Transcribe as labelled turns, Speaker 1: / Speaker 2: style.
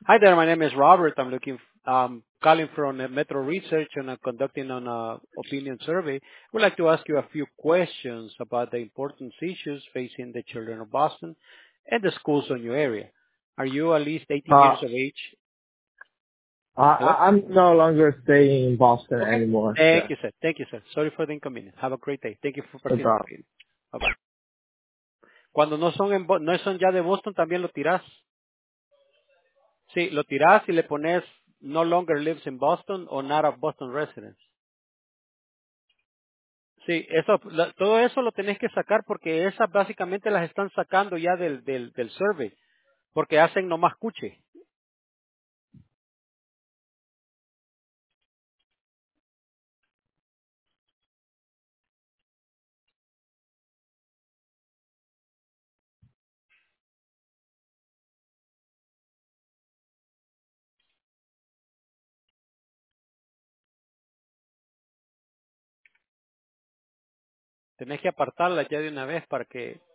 Speaker 1: Hi there, my name is Robert. I'm calling from Metro Research and I'm conducting an opinion survey. Would like to ask you a few questions about the important issues facing the children of Boston and the schools in your area. Are you at least 18
Speaker 2: Uh,
Speaker 1: years of age? Hello?
Speaker 2: I'm no longer staying in Boston
Speaker 1: Okay.
Speaker 2: anymore.
Speaker 1: Thank
Speaker 2: Yeah,
Speaker 1: you, sir. Thank you, sir. Sorry for the inconvenience. Have a great day. Thank you for
Speaker 2: no problem.
Speaker 1: participating. Bye-bye. Cuando no son ya de Boston, también lo tirás. Sí, lo tirás y le pones no longer lives in Boston o not a Boston resident. Sí, todo eso lo tenés que sacar porque esas básicamente las están sacando ya del survey, porque hacen nomás cuche. Tenés que apartarlas ya de una vez para que